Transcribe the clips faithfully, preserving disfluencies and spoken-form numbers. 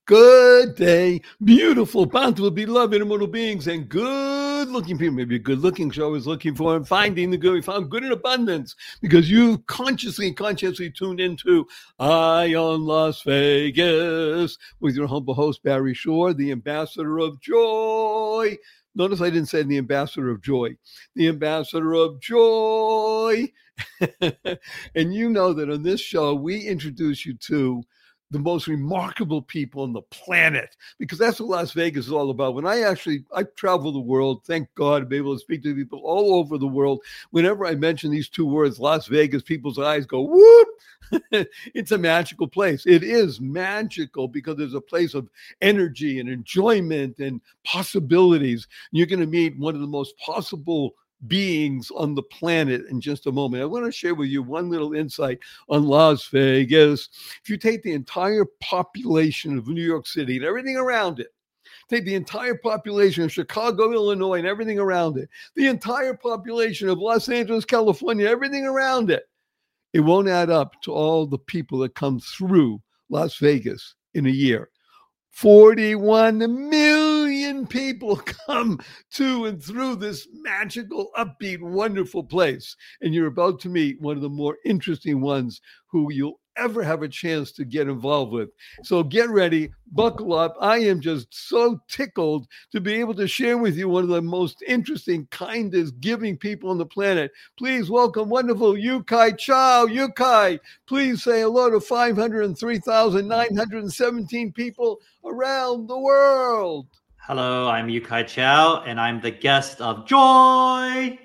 Good day, beautiful, bountiful, beloved, immortal beings, and good-looking people. Maybe a good-looking show is looking for and finding the good. We found good in abundance because you consciously, consciously tuned into Ion Las Vegas with your humble host, Barry Shore, the ambassador of joy. Notice I didn't say the ambassador of joy, the ambassador of joy. And you know that on this show, we introduce you to the most remarkable people on the planet, because that's what Las Vegas is all about. When I actually, I travel the world, thank God, to be able to speak to people all over the world. Whenever I mention these two words, Las Vegas, people's eyes go, whoop. It's a magical place. It is magical because there's a place of energy and enjoyment and possibilities. You're going to meet one of the most possible beings on the planet in just a moment. I want to share with you one little insight on Las Vegas. If you take the entire population of New York City and everything around it, take the entire population of Chicago, Illinois, and everything around it, the entire population of Los Angeles, California, everything around it, it won't add up to all the people that come through Las Vegas in a year. forty-one million people come to and through this magical, upbeat, wonderful place. And you're about to meet one of the more interesting ones who you'll ever have a chance to get involved with. So get ready, buckle up. I am just so tickled to be able to share with you one of the most interesting, kindest, giving people on the planet. Please welcome wonderful Yu-Kai Chou. Yu-Kai, please say hello to five hundred three thousand nine hundred seventeen people around the world. Hello, I'm Yu-Kai Chou, and I'm the guest of Joy.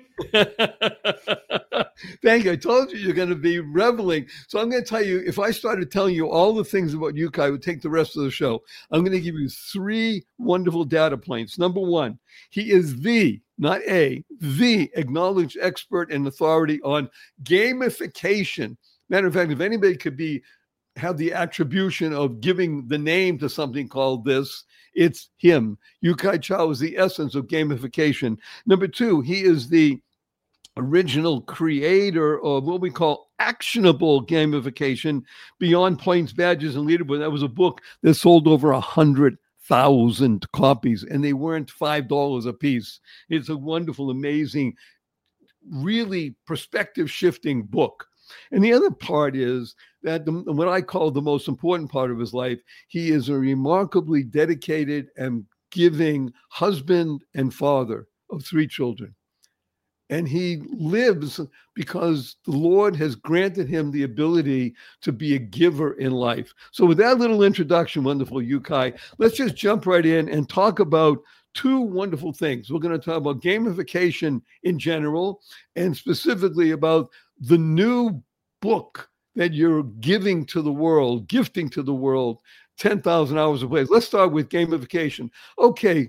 Thank you. I told you you're going to be reveling. So I'm going to tell you, if I started telling you all the things about Yu-Kai, it would take the rest of the show. I'm going to give you three wonderful data points. Number one, he is the, not a, the acknowledged expert and authority on gamification. Matter of fact, if anybody could be have the attribution of giving the name to something called this, it's him. Yu-Kai Chou is the essence of gamification. Number two, he is the original creator of what we call actionable gamification, Beyond Points, Badges, and Leaderboard. That was a book that sold over a hundred thousand copies, and they weren't five dollars a piece. It's a wonderful, amazing, really perspective-shifting book. And the other part is that the, what I call the most important part of his life, he is a remarkably dedicated and giving husband and father of three children. And he lives because the Lord has granted him the ability to be a giver in life. So with that little introduction, wonderful Yu-Kai, let's just jump right in and talk about two wonderful things. We're going to talk about gamification in general, and specifically about the new book that you're giving to the world, gifting to the world, ten thousand hours of play. Let's start with gamification. Okay,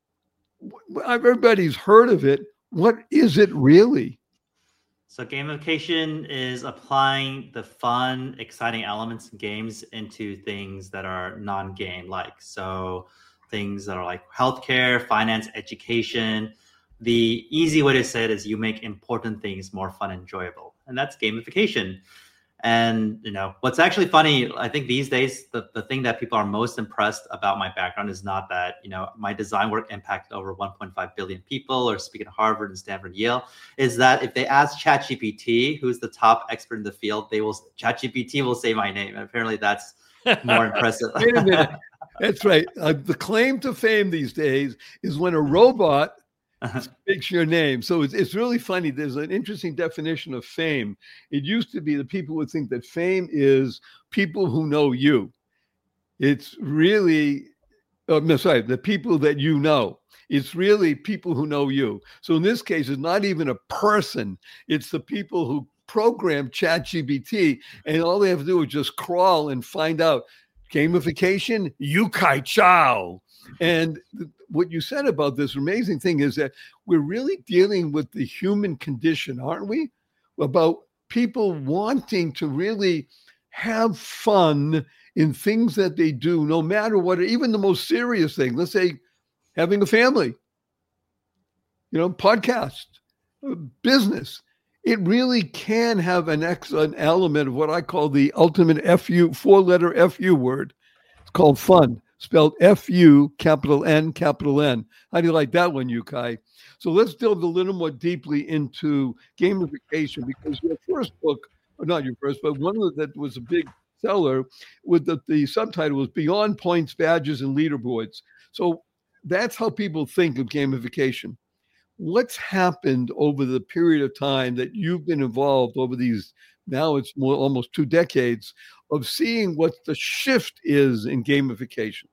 everybody's heard of it. What is it really? So gamification is applying the fun, exciting elements in games into things that are non-game like. So things that are like healthcare, finance, education. The easy way to say it is you make important things more fun and enjoyable. And that's gamification. And, you know, what's actually funny, I think these days, the, the thing that people are most impressed about my background is not that, you know, my design work impacted over one point five billion people or speak at Harvard and Stanford, Yale, is that if they ask ChatGPT, who's the top expert in the field, they will, ChatGPT will say my name. And apparently that's more impressive. Wait a minute. That's right. Uh, the claim to fame these days is when a robot speaks your name. So it's, it's really funny. There's an interesting definition of fame. It used to be that people would think that fame is people who know you. It's really, uh, no, sorry, the people that you know. It's really people who know you. So in this case, it's not even a person. It's the people who program ChatGPT, and all they have to do is just crawl and find out. Gamification, Yu-Kai Chou. And th- what you said about this amazing thing is that we're really dealing with the human condition, aren't we? About people wanting to really have fun in things that they do, no matter what, even the most serious thing. Let's say having a family, you know, podcast, business. It really can have an excellent element of what I call the ultimate F U, four-letter F U word. It's called fun. spelled F U, capital N, capital N. How do you like that one, Yukai? So let's delve a little more deeply into gamification, because your first book, or not your first, but one of the, that was a big seller with the, the subtitle was Beyond Points, Badges, and Leaderboards. So that's how people think of gamification. What's happened over the period of time that you've been involved over these, now it's more almost two decades, of seeing what the shift is in gamification?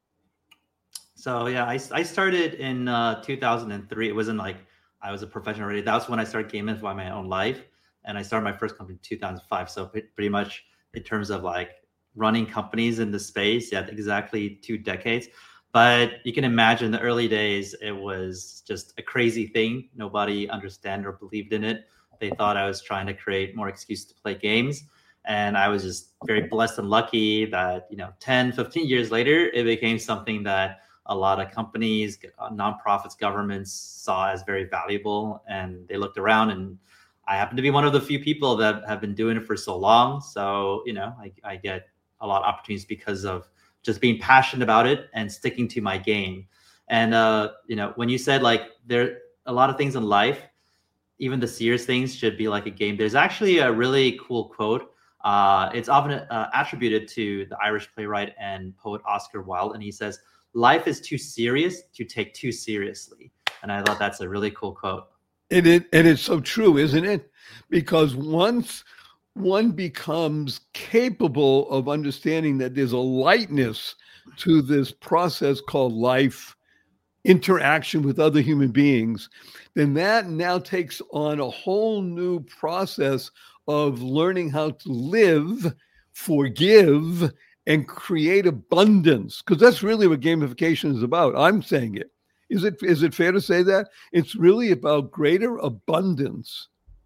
So yeah, I, I started in uh, two thousand three. It wasn't like I was a professional already. That was when I started gamifying my own life. And I started my first company in two thousand five. So pretty much in terms of like running companies in the space, yeah, exactly two decades. But you can imagine the early days, it was just a crazy thing. Nobody understood or believed in it. They thought I was trying to create more excuses to play games. And I was just very blessed and lucky that, you know, ten, fifteen years later, it became something that a lot of companies, nonprofits, governments saw as very valuable. And they looked around, and I happen to be one of the few people that have been doing it for so long. So, you know, I, I get a lot of opportunities because of just being passionate about it and sticking to my game. And, uh, you know, when you said like there a lot of things in life, even the serious things should be like a game. There's actually a really cool quote. Uh, it's often uh, attributed to the Irish playwright and poet Oscar Wilde. And he says, life is too serious to take too seriously. And I thought that's a really cool quote. And it, and it's so true, isn't it? Because once one becomes capable of understanding that there's a lightness to this process called life, interaction with other human beings, then that now takes on a whole new process of learning how to live, forgive, and create abundance. Because that's really what gamification is about. I'm saying it. Is it is it fair to say that? It's really about greater abundance.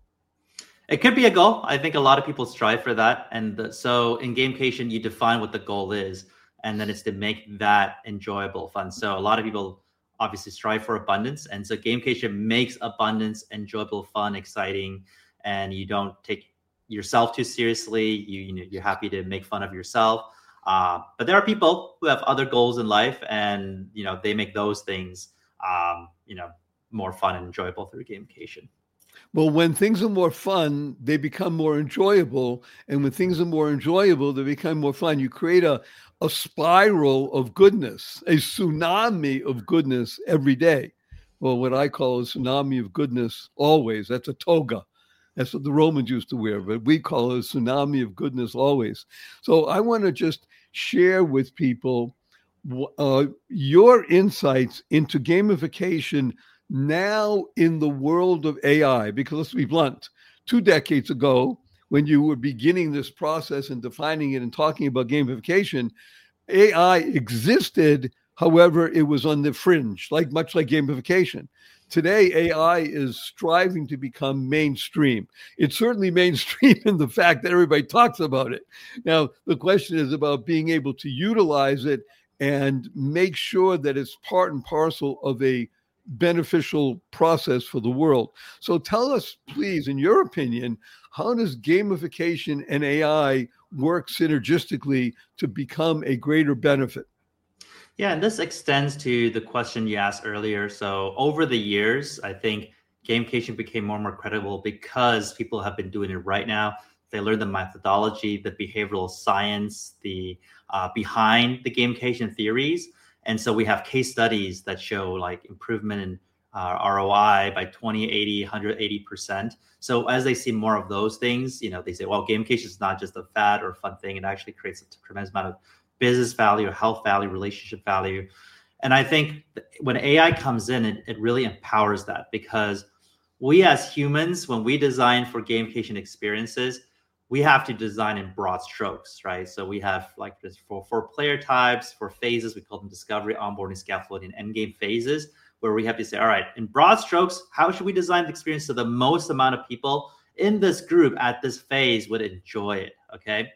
It could be a goal. I think a lot of people strive for that. And the, so in Gamification, you define what the goal is, and then it's to make that enjoyable, fun. So a lot of people obviously strive for abundance. And so Gamification makes abundance enjoyable, fun, exciting, and you don't take yourself too seriously. You, you know, you're happy to make fun of yourself. Uh, but there are people who have other goals in life, and, you know, they make those things, um, you know, more fun and enjoyable through Gamification. Well, when things are more fun, they become more enjoyable. And when things are more enjoyable, they become more fun. You create a, a spiral of goodness, a tsunami of goodness every day. Well, what I call a tsunami of goodness always. That's a toga. That's what the Romans used to wear, but we call it a tsunami of goodness always. So I want to just share with people uh, your insights into gamification now in the world of A I, because let's be blunt, two decades ago, when you were beginning this process and defining it and talking about gamification, A I existed. However, it was on the fringe, like much like gamification. Today, A I is striving to become mainstream. It's certainly mainstream in the fact that everybody talks about it. Now, the question is about being able to utilize it and make sure that it's part and parcel of a beneficial process for the world. So tell us, please, in your opinion, how does gamification and A I work synergistically to become a greater benefit? Yeah, and this extends to the question you asked earlier. So over the years, I think gamification became more and more credible because people have been doing it right now. They learn the methodology, the behavioral science, the uh, behind the gamification theories. And so we have case studies that show like improvement in uh, R O I by twenty, eighty, one hundred eighty percent. So as they see more of those things, you know, they say, well, gamification is not just a fad or a fun thing. It actually creates a tremendous amount of business value, health value, relationship value. And I think when A I comes in, it, it really empowers that, because we as humans, when we design for gamification experiences, we have to design in broad strokes, right? So we have like this for, for player types, for phases, we call them discovery, onboarding, scaffolding, end game phases, where we have to say, all right, in broad strokes, how should we design the experience so the most amount of people in this group at this phase would enjoy it, okay?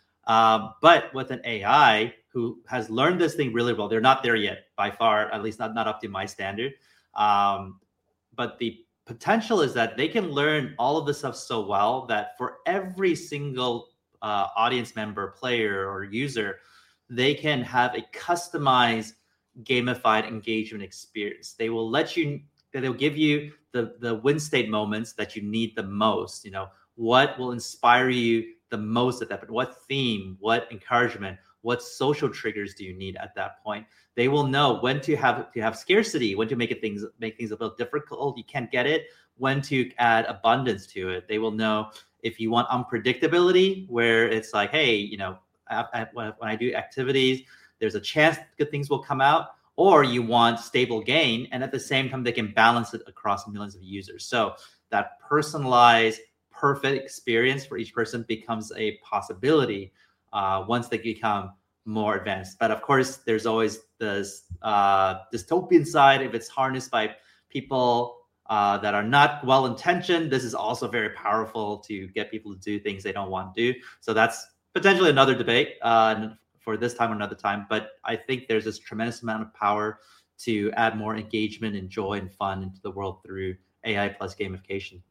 Um, but with an A I who has learned this thing really well, they're not there yet by far, at least not, not up to my standard. Um, but the potential is that they can learn all of this stuff so well that for every single uh, audience member, player, or user, they can have a customized gamified engagement experience. They will let you, they'll give you the, the win state moments that you need the most. You know, what will inspire you the most at that point? What theme, what encouragement, what social triggers do you need at that point? They will know when to have to have scarcity, when to make it things make things a little difficult, you can't get it, when to add abundance to it. They will know if you want unpredictability, where it's like, hey, you know, I, I, when I do activities, there's a chance good things will come out, or you want stable gain, and at the same time, they can balance it across millions of users. So that personalized, perfect experience for each person becomes a possibility uh, once they become more advanced. But of course, there's always this uh, dystopian side. If it's harnessed by people uh, that are not well-intentioned, this is also very powerful to get people to do things they don't want to do. So that's potentially another debate uh, for this time or another time. But I think there's this tremendous amount of power to add more engagement and joy and fun into the world through A I plus gamification.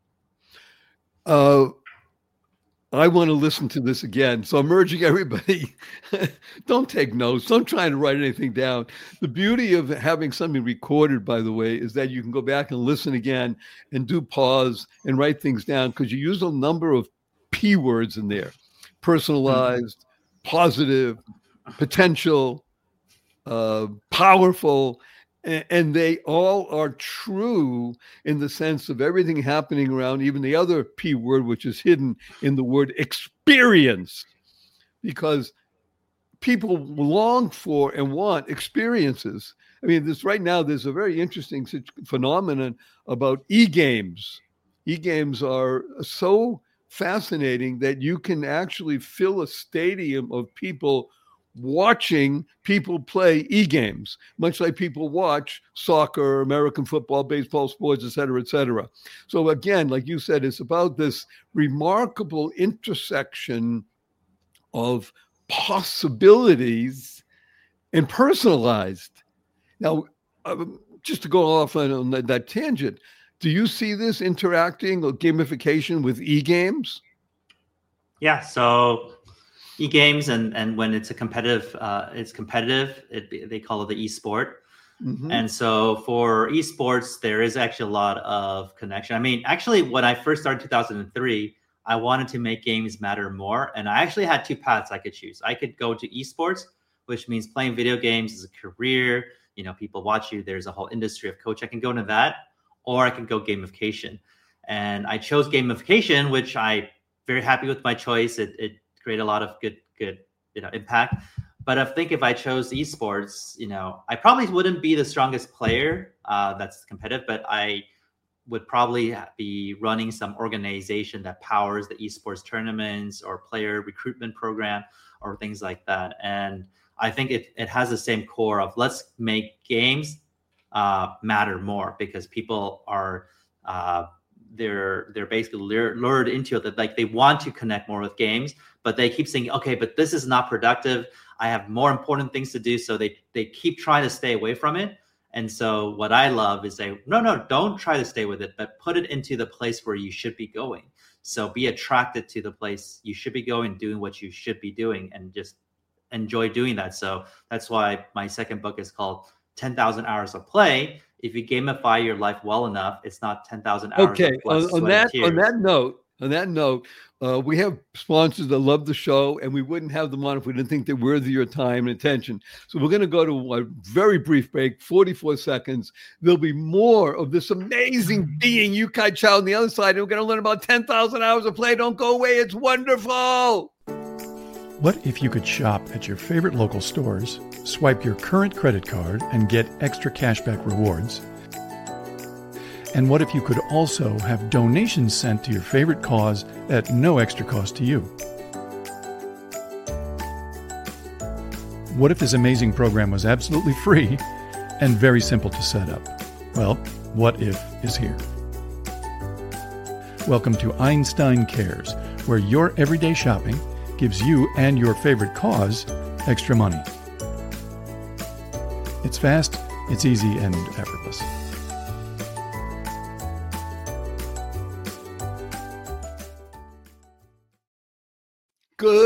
Uh, I want to listen to this again. So I'm urging everybody, don't take notes. Don't try to write anything down. The beauty of having something recorded, by the way, is that you can go back and listen again and do pause and write things down, because you use a number of P words in there: personalized, mm-hmm. positive, potential, uh, powerful. And they all are true in the sense of everything happening around, even the other P word, which is hidden in the word experience, because people long for and want experiences. I mean, this right now, there's a very interesting phenomenon about e-games. E-games are so fascinating that you can actually fill a stadium of people watching people play e-games, much like people watch soccer, American football, baseball, sports, et cetera, et cetera. So again, like you said, it's about this remarkable intersection of possibilities and personalized. Now, um, just to go off on, on that, that tangent, do you see this interacting or gamification with e-games? Yeah, so e-games, and and when it's a competitive, uh, it's competitive. It, they call it the e-sport, mm-hmm. and so for esports, there is actually a lot of connection. I mean, actually, when I first started in two thousand three, I wanted to make games matter more, and I actually had two paths I could choose. I could go to esports, which means playing video games as a career. You know, people watch you. There's a whole industry of coach. I can go into that, or I can go gamification, and I chose gamification, which I very happy with my choice. It it create a lot of good, good, you know, impact. But I think if I chose esports, you know, I probably wouldn't be the strongest player uh, that's competitive, but I would probably be running some organization that powers the esports tournaments or player recruitment program or things like that. And I think it, it has the same core of let's make games uh, matter more, because people are, uh, they're they're basically lured, lured into it, that like they want to connect more with games, but they keep saying, okay, but this is not productive. I have more important things to do. So they they keep trying to stay away from it. And so what I love is say, no, no, don't try to stay with it, but put it into the place where you should be going. So be attracted to the place you should be going, doing what you should be doing, and just enjoy doing that. So that's why my second book is called ten thousand Hours of Play. If you gamify your life well enough, it's not ten thousand hours. Okay. Of blood, on, on that on that note, on that note, uh, we have sponsors that love the show, and we wouldn't have them on if we didn't think they're worthy of your time and attention. So we're going to go to a very brief break, forty-four seconds. There'll be more of this amazing being, Yu-Kai Chao, on the other side. And we're going to learn about ten thousand hours of play. Don't go away. It's wonderful. What if you could shop at your favorite local stores, swipe your current credit card, and get extra cashback rewards? And what if you could also have donations sent to your favorite cause at no extra cost to you? What if this amazing program was absolutely free and very simple to set up? Well, What If is here. Welcome to Einstein Cares, where your everyday shopping gives you and your favorite cause extra money. It's fast, it's easy, and effortless. Good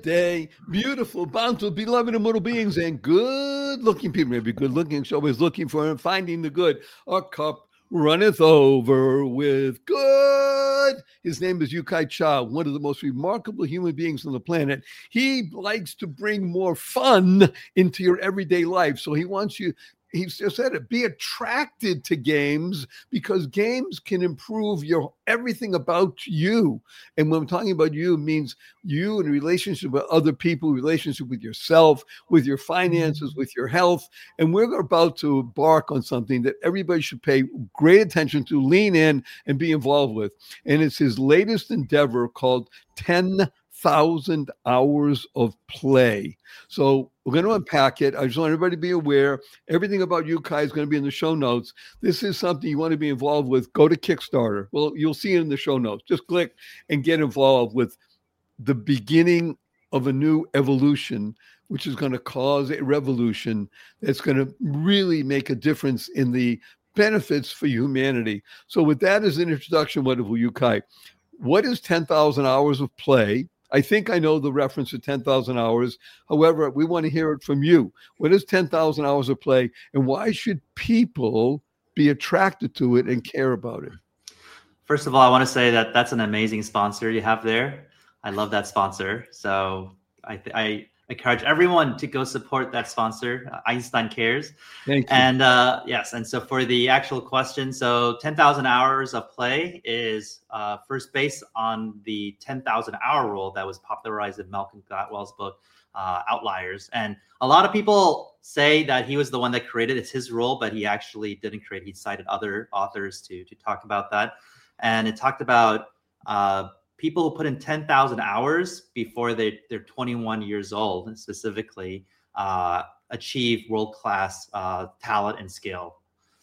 day, beautiful, bountiful, beloved immortal beings, and good-looking people. Maybe good-looking, so always looking for and finding the good. Our cup runneth over with good. His name is Yu-Kai Cha, one of the most remarkable human beings on the planet. He likes to bring more fun into your everyday life. So he wants you, he's just said it, be attracted to games, because games can improve your everything about you. And when I'm talking about you, it means you in relationship with other people, relationship with yourself, with your finances, with your health. And we're about to embark on something that everybody should pay great attention to, lean in, and be involved with. And it's his latest endeavor called ten thousand hours of play. So we're going to unpack it. I just want everybody to be aware. Everything about Yu-Kai is going to be in the show notes. This is something you want to be involved with. Go to Kickstarter. Well, you'll see it in the show notes. Just click and get involved with the beginning of a new evolution, which is going to cause a revolution that's going to really make a difference in the benefits for humanity. So with that as an introduction, wonderful Yu-Kai, what is ten thousand hours of play? I think I know the reference to ten thousand hours. However, we want to hear it from you. What is ten thousand hours of play, and why should people be attracted to it and care about it? First of all, I want to say that that's an amazing sponsor you have there. I love that sponsor. So I, I encourage everyone to go support that sponsor, Einstein Cares. Thank you. And uh, yes, and so for the actual question, so ten thousand hours of play is uh, first based on the ten thousand hour rule that was popularized in Malcolm Gladwell's book, uh, Outliers. And a lot of people say that he was the one that created it. It's his rule, but he actually didn't create it. He cited other authors to, to talk about that. And it talked about uh, people who put in ten thousand hours before they, they're twenty-one years old, and specifically uh, achieve world-class uh, talent and skill.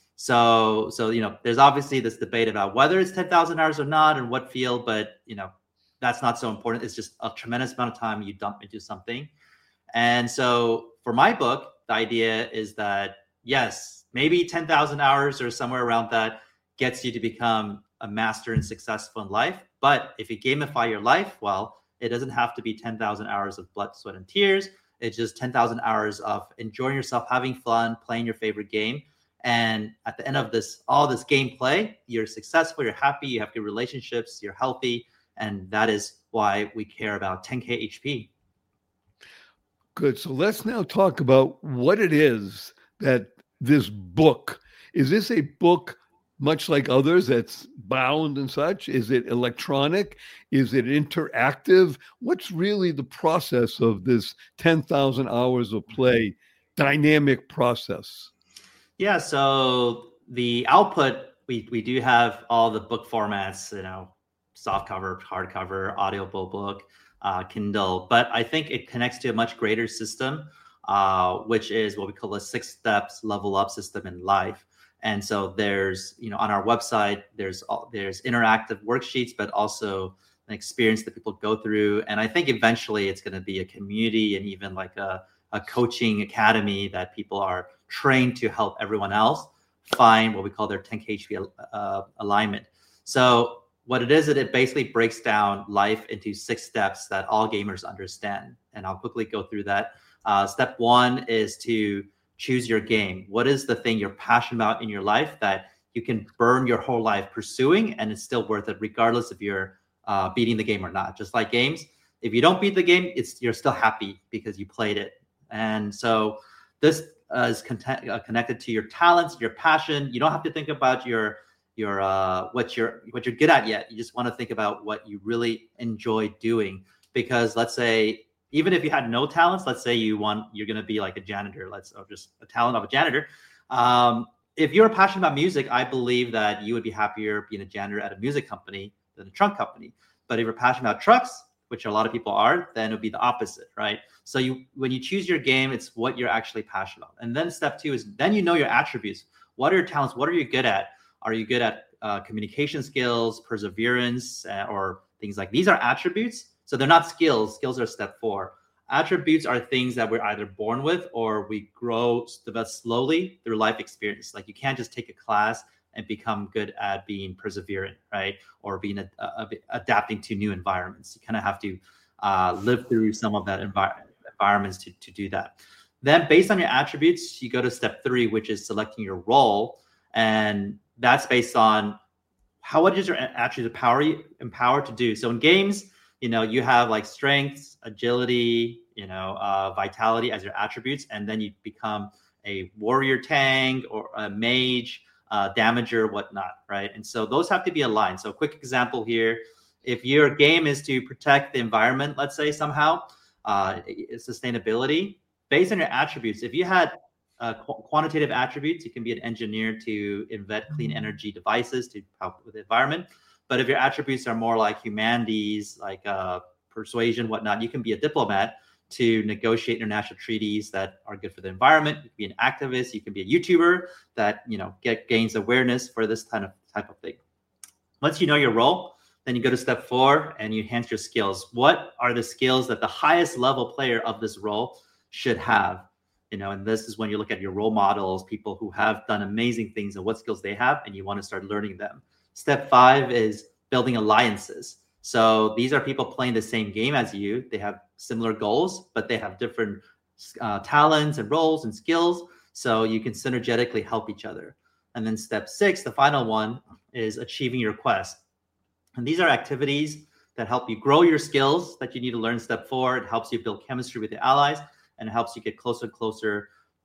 So, so you know, there's obviously this debate about whether it's ten thousand hours or not and what field, but, you know, that's not so important. It's just a tremendous amount of time you dump into something. And so for my book, the idea is that, yes, maybe ten thousand hours or somewhere around that gets you to become a master and successful in life. But if you gamify your life, well, it doesn't have to be ten thousand hours of blood, sweat, and tears. It's just ten thousand hours of enjoying yourself, having fun, playing your favorite game. And at the end of this, all this gameplay, you're successful, you're happy, you have good relationships, you're healthy. And that is why we care about ten K H P. Good. So let's now talk about what it is that this book, is this a book much like others that's bound and such? Is it electronic? Is it interactive? What's really the process of this ten thousand hours of play dynamic process? Yeah, so the output, we, we do have all the book formats, you know, soft cover, hardcover, audible book, uh, Kindle, but I think it connects to a much greater system, uh, which is what we call a six steps level up system in life. And so there's, you know, on our website, there's there's interactive worksheets, but also an experience that people go through. And I think eventually it's going to be a community and even like a, a coaching academy that people are trained to help everyone else find what we call their ten K H P uh, alignment. So what it is, it, it basically breaks down life into six steps that all gamers understand. And I'll quickly go through that. Uh, step one is to choose your game. What is the thing you're passionate about in your life that you can burn your whole life pursuing and it's still worth it, regardless if you're uh, beating the game or not? Just like games, if you don't beat the game, it's you're still happy because you played it. And so this uh, is content, uh, connected to your talents, your passion. You don't have to think about your your uh, what you're what you're good at yet. You just want to think about what you really enjoy doing. Because let's say, even if you had no talents, let's say you want, you're going to be like a janitor, let's, or just a talent of a janitor. Um, if you're passionate about music, I believe that you would be happier being a janitor at a music company than a truck company. But if you're passionate about trucks, which a lot of people are, then it would be the opposite, right? So you, when you choose your game, it's what you're actually passionate about. And then step two is, then you know your attributes. What are your talents? What are you good at? Are you good at uh, communication skills, perseverance, uh, or things like these are attributes? So they're not skills. Skills are step four. Attributes are things that we're either born with or we grow slowly through life experience. Like you can't just take a class and become good at being perseverant, right? Or being a, a, adapting to new environments. You kind of have to uh, live through some of that envi- environments to, to do that. Then based on your attributes, you go to step three, which is selecting your role. And that's based on how what is your attributes empower you empowered to do. So in games, you know, you have like strength, agility, you know, uh, vitality as your attributes, and then you become a warrior tank or a mage, uh, damager, whatnot, right? And so those have to be aligned. So a quick example here, if your game is to protect the environment, let's say somehow, uh, sustainability, based on your attributes, if you had uh, qu- quantitative attributes, you can be an engineer to invent clean energy devices to help with the environment. But if your attributes are more like humanities, like uh, persuasion, whatnot, you can be a diplomat to negotiate international treaties that are good for the environment. You can be an activist. You can be a YouTuber that, you know, get gains awareness for this kind of type of thing. Once you know your role, then you go to step four and you enhance your skills. What are the skills that the highest level player of this role should have? You know, and this is when you look at your role models, people who have done amazing things and what skills they have, and you want to start learning them. Step five is building alliances. So these are people playing the same game as you. They have similar goals, but they have different uh, talents and roles and skills. So you can synergetically help each other. And then step six, the final one, is achieving your quest. And these are activities that help you grow your skills that you need to learn. Step four, it helps you build chemistry with your allies, and it helps you get closer and closer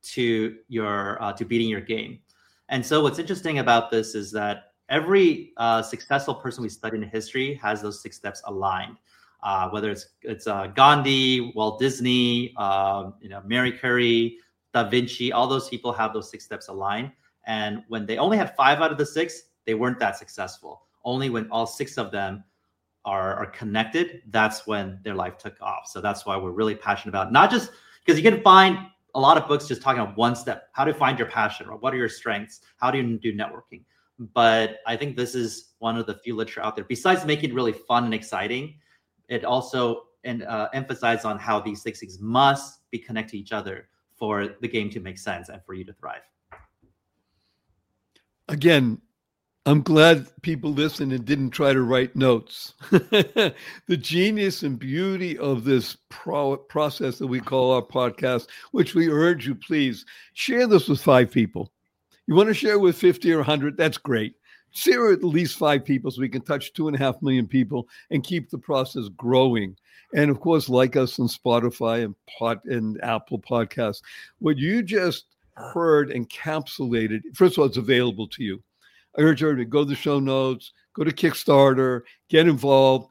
to your uh, to beating your game. And so what's interesting about this is that every uh, successful person we study in history has those six steps aligned. Uh, whether it's it's uh, Gandhi, Walt Disney, uh, you know, Mary Curie, Da Vinci, all those people have those six steps aligned. And when they only had five out of the six, they weren't that successful. Only when all six of them are, are connected, that's when their life took off. So that's why we're really passionate about, not just because you can find a lot of books just talking about one step, how to find your passion, or what are your strengths, how do you do networking. But I think this is one of the few literature out there. Besides making it really fun and exciting, it also and uh, emphasizes on how these six things must be connected to each other for the game to make sense and for you to thrive. Again, I'm glad people listened and didn't try to write notes. The genius and beauty of this pro- process that we call our podcast, which we urge you, please share this with five people. You want to share with fifty or one hundred? That's great. Share with at least five people so we can touch two and a half million people and keep the process growing. And of course, like us on Spotify and Pod and Apple Podcasts. What you just heard encapsulated, first of all, it's available to you. I urge you to go to the show notes, go to Kickstarter, get involved,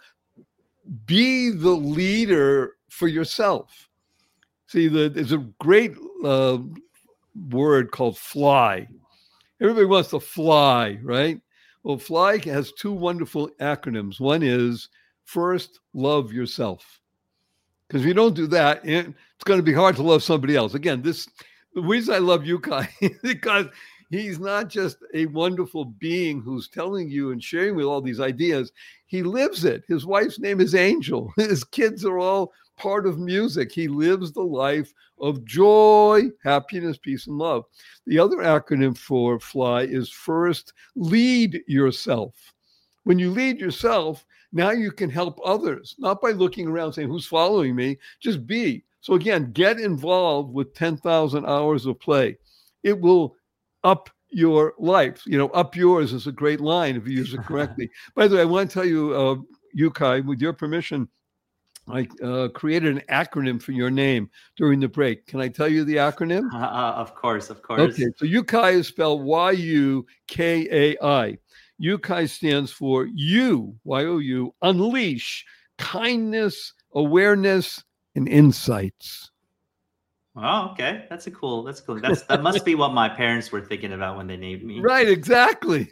be the leader for yourself. See, the, there's a great uh, word called fly. Everybody wants to fly, right? Well, fly has two wonderful acronyms. One is first, love yourself. Because if you don't do that, it's going to be hard to love somebody else. Again, this the reason I love Yukai is because he's not just a wonderful being who's telling you and sharing with all these ideas. He lives it. His wife's name is Angel. His kids are all part of music. He lives the life of joy, happiness, peace, and love. The other acronym for FLY is first, lead yourself. When you lead yourself, now you can help others, not by looking around saying, who's following me? Just be. So again, get involved with ten thousand hours of play. It will up your life. You know, up yours is a great line if you use it correctly. By the way, I want to tell you, uh, Yukai, with your permission, I uh, created an acronym for your name during the break. Can I tell you the acronym? Uh, uh, of course, of course. Okay, so Yukai is spelled Y U K A I. Yukai stands for you, Y O U, unleash kindness, awareness, and insights. Oh, okay. That's a cool. That's cool. That's that must be what my parents were thinking about when they named me. Right, exactly.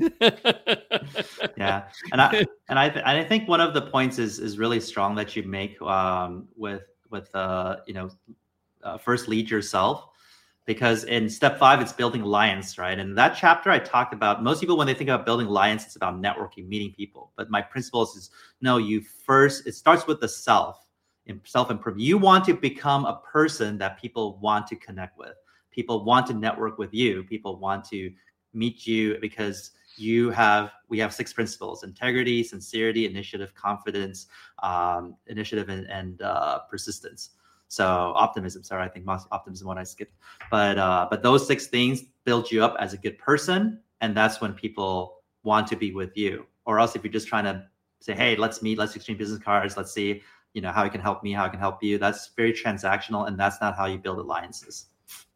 Yeah, and I and I th- I think one of the points is is really strong that you make um, with with uh, you know uh, first lead yourself, because in step five it's building alliance, right? And that chapter I talked about, most people when they think about building alliance, it's about networking, meeting people. But my principles is no, you first. It starts with the self. In self-improvement. You want to become a person that people want to connect with. People want to network with you. People want to meet you because you have, we have six principles: integrity, sincerity, initiative, confidence, um, initiative, and, and uh, persistence. So optimism, sorry, I think most optimism one I skipped. But uh, but those six things build you up as a good person. And that's when people want to be with you. Or else if you're just trying to say, hey, let's meet, let's exchange business cards, let's see, you know, how you can help me, how I can help you. That's very transactional, and that's not how you build alliances.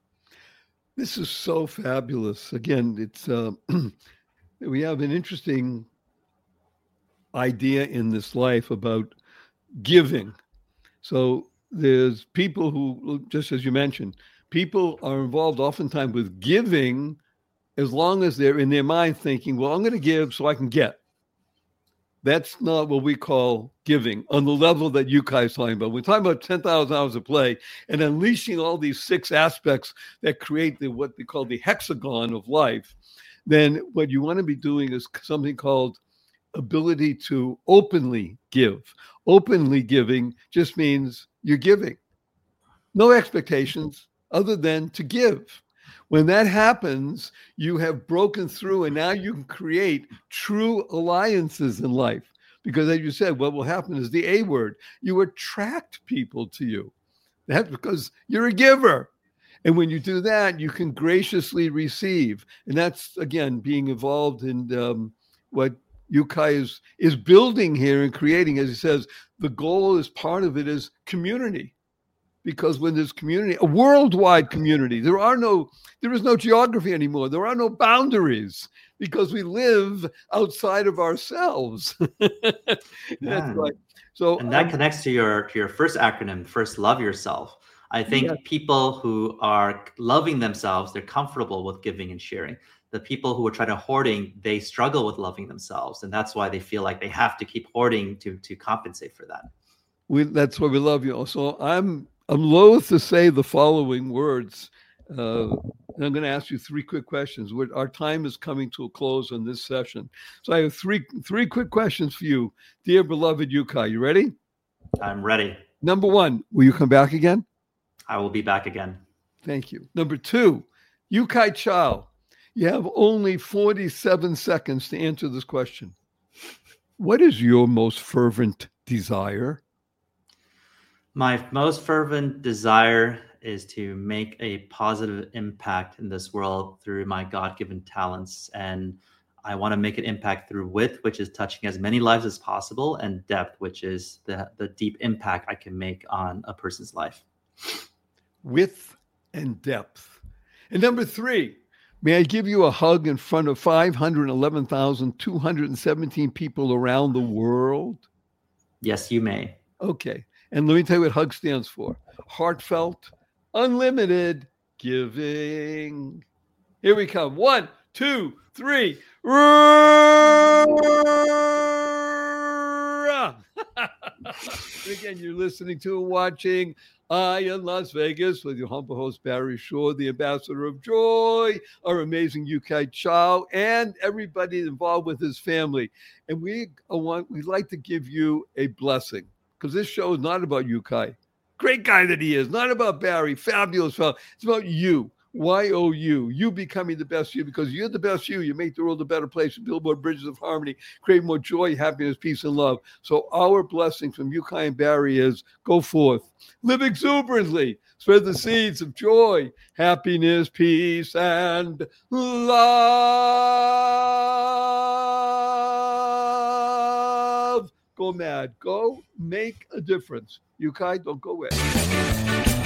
This is so fabulous. Again, it's uh, we have an interesting idea in this life about giving. So there's people who, just as you mentioned, people are involved oftentimes with giving as long as they're in their mind thinking, well, I'm going to give so I can get. That's not what we call giving on the level that Yukai is talking about. We're talking about ten thousand hours of play and unleashing all these six aspects that create the what they call the hexagon of life. Then what you want to be doing is something called ability to openly give. Openly giving just means you're giving. No expectations other than to give. When that happens, you have broken through, and now you can create true alliances in life. Because as you said, what will happen is the A word. You attract people to you. That's because you're a giver. And when you do that, you can graciously receive. And that's, again, being involved in um, what Yukai is, is building here and creating. As he says, the goal is part of it is community. Because when there's community, a worldwide community, there are no, there is no geography anymore. There are no boundaries because we live outside of ourselves. That's yeah. right. So, and that um, connects to your to your first acronym, first love yourself. I think yeah. people who are loving themselves, they're comfortable with giving and sharing. The people who are trying to hoarding, they struggle with loving themselves, and that's why they feel like they have to keep hoarding to to compensate for that. We that's why we love you. So I'm. I'm loath to say the following words. Uh, and I'm going to ask you three quick questions. We're, our time is coming to a close on this session. So I have three three quick questions for you, dear beloved Yukai. You ready? I'm ready. Number one, will you come back again? I will be back again. Thank you. Number two, Yukai Chao, you have only forty-seven seconds to answer this question. What is your most fervent desire? My most fervent desire is to make a positive impact in this world through my God-given talents. And I want to make an impact through width, which is touching as many lives as possible, and depth, which is the, the deep impact I can make on a person's life. Width and depth. And number three, may I give you a hug in front of five hundred eleven thousand two hundred seventeen people around the world? Yes, you may. Okay. And let me tell you what HUG stands for. Heartfelt, unlimited giving. Here we come. One, two, three. Again, you're listening to and watching I in Las Vegas with your humble host, Barry Shore, the ambassador of joy, our amazing Yukai Chao, and everybody involved with his family. And we want, we'd like to give you a blessing. Because this show is not about Yukai. Great guy that he is. Not about Barry. Fabulous fellow. It's about you. Y O U. You becoming the best you because you're the best you. You make the world a better place. You build more bridges of harmony. Create more joy, happiness, peace, and love. So our blessing from Yukai and Barry is go forth. Live exuberantly. Spread the seeds of joy, happiness, peace, and love. Go mad. Go make a difference. Yukai, don't go away.